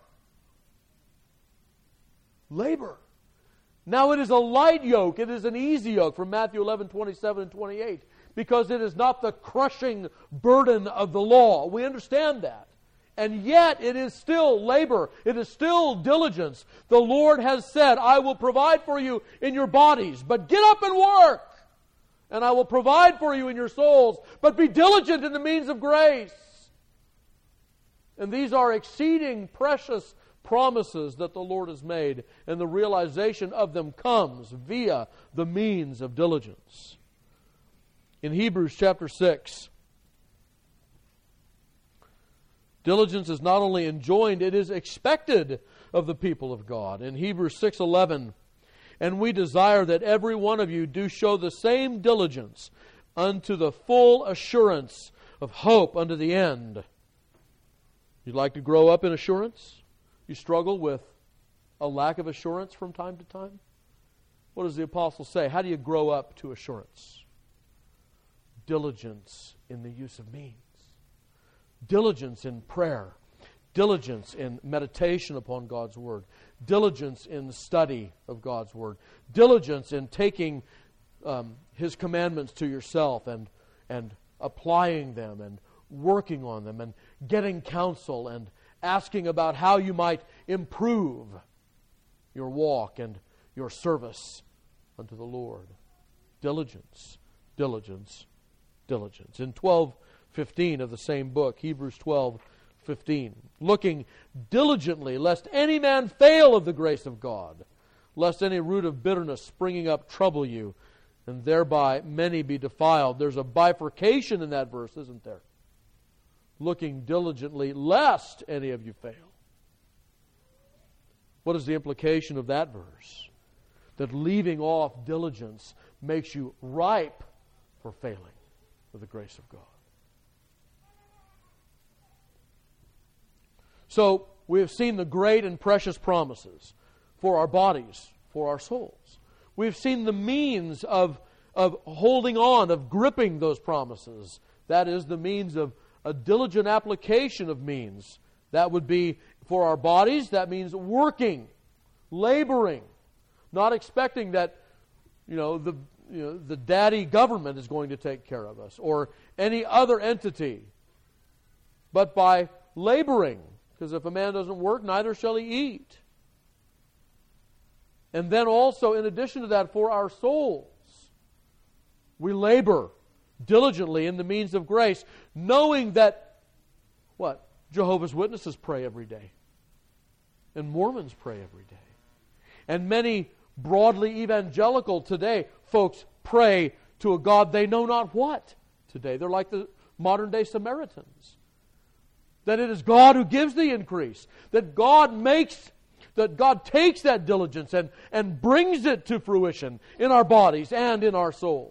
Labor. Now it is a light yoke, it is an easy yoke, from Matthew 11, 27 and 28. Because it is not the crushing burden of the law. We understand that. And yet it is still labor. It is still diligence. The Lord has said, I will provide for you in your bodies, but get up and work. And I will provide for you in your souls, but be diligent in the means of grace. And these are exceeding precious promises that the Lord has made, and the realization of them comes via the means of diligence. In Hebrews chapter 6, diligence is not only enjoined, it is expected of the people of God. In Hebrews 6:11, and we desire that every one of you do show the same diligence unto the full assurance of hope unto the end. You'd like to grow up in assurance? You struggle with a lack of assurance from time to time? what does the apostle say? How do you grow up to assurance? Diligence in the use of means. Diligence in prayer. Diligence in meditation upon God's Word. Diligence in the study of God's Word. Diligence in taking His commandments to yourself and applying them and working on them and getting counsel and asking about how you might improve your walk and your service unto the Lord. Diligence, diligence, diligence. In 12:15 of the same book, Hebrews 12:15, looking diligently, lest any man fail of the grace of God, lest any root of bitterness springing up trouble you, and thereby many be defiled. There's a bifurcation in that verse, isn't there? Looking diligently, lest any of you fail. What is the implication of that verse? That leaving off diligence makes you ripe for failing with the grace of God. So, we have seen the great and precious promises for our bodies, for our souls. We've seen the means of holding on, of gripping those promises. That is the means of a diligent application of means. That would be for our bodies, that means working, laboring, not expecting that the daddy government is going to take care of us or any other entity, but by laboring. Because if a man doesn't work, neither shall he eat. And then also, in addition to that, for our souls, we labor diligently in the means of grace, knowing that, what? Jehovah's Witnesses pray every day. And Mormons pray every day. And many broadly evangelical today folks pray to a God they know not what today. They're like the modern day Samaritans. That it is God who gives the increase. That God takes that diligence and brings it to fruition in our bodies and in our souls.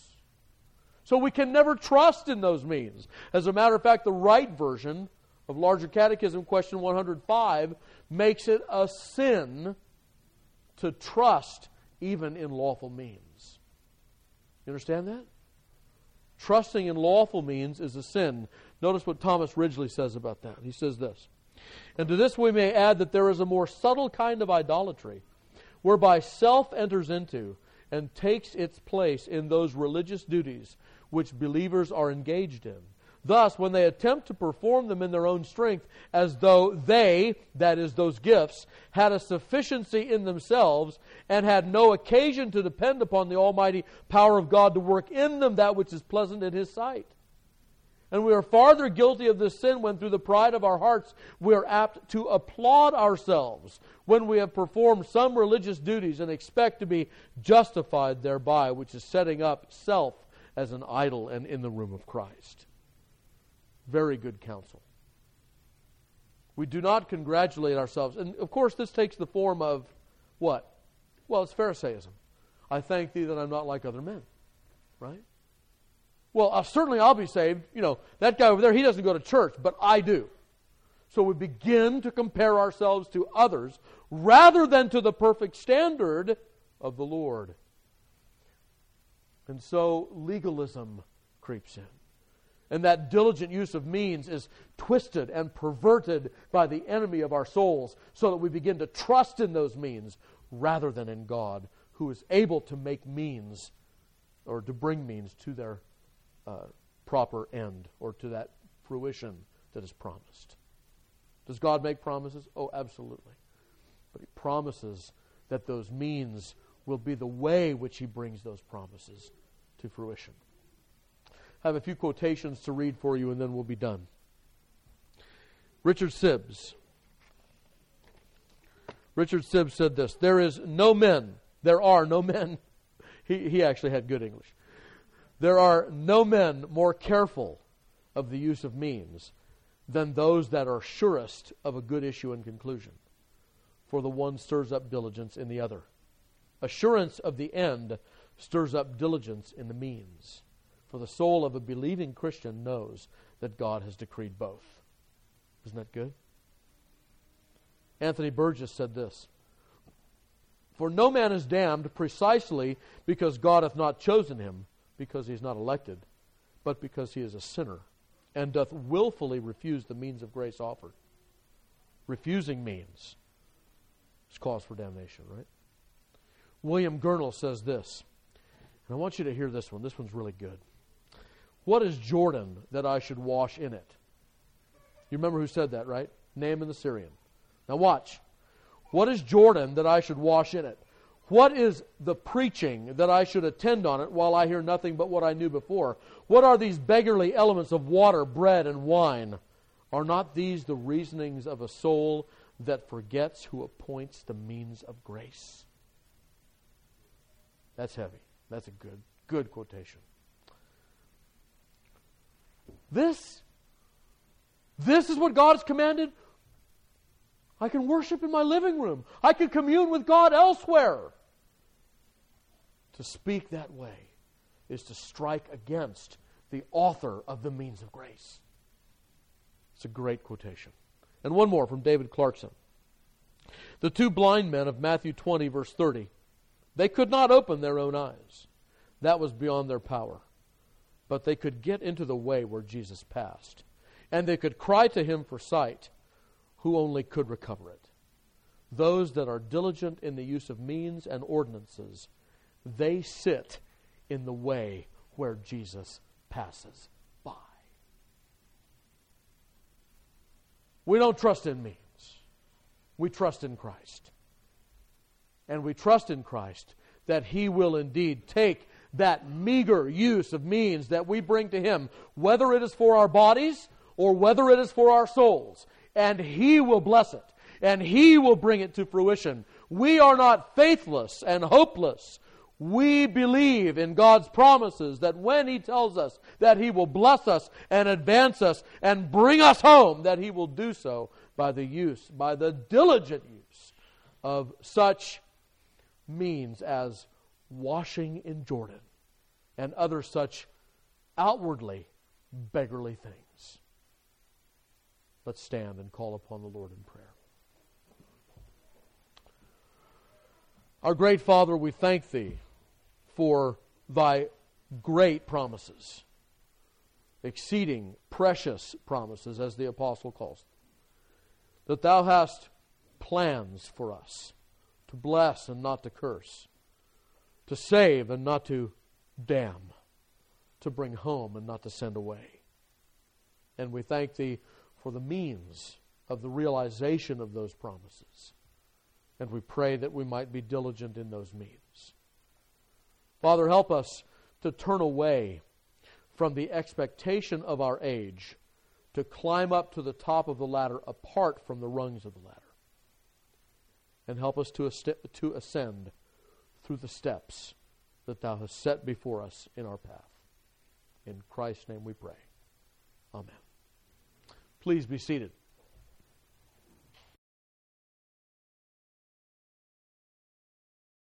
So we can never trust in those means. As a matter of fact, the Wright version of Larger Catechism, question 105, makes it a sin to trust even in lawful means. You understand that? Trusting in lawful means is a sin. Notice what Thomas Ridgely says about that. He says this, "And to this we may add that there is a more subtle kind of idolatry, whereby self enters into and takes its place in those religious duties which believers are engaged in. Thus, when they attempt to perform them in their own strength, as though they, that is, those gifts, had a sufficiency in themselves, and had no occasion to depend upon the almighty power of God to work in them that which is pleasant in His sight. And we are farther guilty of this sin when through the pride of our hearts we are apt to applaud ourselves when we have performed some religious duties and expect to be justified thereby, which is setting up self as an idol and in the room of Christ." Very good counsel. We do not congratulate ourselves. And of course this takes the form of what? Well, it's Pharisaism. I thank Thee that I'm not like other men. Right? Well, certainly I'll be saved. That guy over there, he doesn't go to church, but I do. So we begin to compare ourselves to others rather than to the perfect standard of the Lord. And so legalism creeps in. And that diligent use of means is twisted and perverted by the enemy of our souls so that we begin to trust in those means rather than in God, who is able to make means or to bring means to their proper end or to that fruition that is promised. Does God make promises? Oh, absolutely. But He promises that those means will be the way which He brings those promises to fruition. I have a few quotations to read for you and then we'll be done. Richard Sibbes. Richard Sibbes said this, there are no men. He actually had good English. There are no men more careful of the use of means than those that are surest of a good issue and conclusion. For the one stirs up diligence in the other. Assurance of the end stirs up diligence in the means. For the soul of a believing Christian knows that God has decreed both. Isn't that good? Anthony Burgess said this, For no man is damned precisely because God hath not chosen him, because he is not elected, but because he is a sinner, and doth willfully refuse the means of grace offered. Refusing means it's cause for damnation, right? William Gurnall says this, and I want you to hear this one. This one's really good. What is Jordan that I should wash in it? You remember who said that, right? Naaman the Syrian. Now watch. What is Jordan that I should wash in it? What is the preaching that I should attend on it while I hear nothing but what I knew before? What are these beggarly elements of water, bread, and wine? Are not these the reasonings of a soul that forgets who appoints the means of grace? That's heavy. That's a good quotation. This is what God has commanded. I can worship in my living room. I can commune with God elsewhere. To speak that way is to strike against the author of the means of grace. It's a great quotation. And one more from David Clarkson. The two blind men of Matthew 20, verse 30. They could not open their own eyes. That was beyond their power. But they could get into the way where Jesus passed. And they could cry to him for sight, who only could recover it. Those that are diligent in the use of means and ordinances, they sit in the way where Jesus passes by. We don't trust in means. We trust in Christ. And we trust in Christ that He will indeed take that meager use of means that we bring to Him, whether it is for our bodies or whether it is for our souls, and He will bless it, and He will bring it to fruition. We are not faithless and hopeless. We believe in God's promises that when He tells us that He will bless us and advance us and bring us home, that He will do so by the diligent use of such means as washing in Jordan and other such outwardly beggarly things. Let's stand and call upon the Lord in prayer. Our great Father, we thank Thee for Thy great promises, exceeding precious promises, as the apostle calls them, that Thou hast plans for us to bless and not to curse, to save and not to damn, to bring home and not to send away. And we thank Thee for the means of the realization of those promises. And we pray that we might be diligent in those means. Father, help us to turn away from the expectation of our age to climb up to the top of the ladder apart from the rungs of the ladder. And help us to ascend through the steps that Thou hast set before us in our path. In Christ's name we pray. Amen. Please be seated.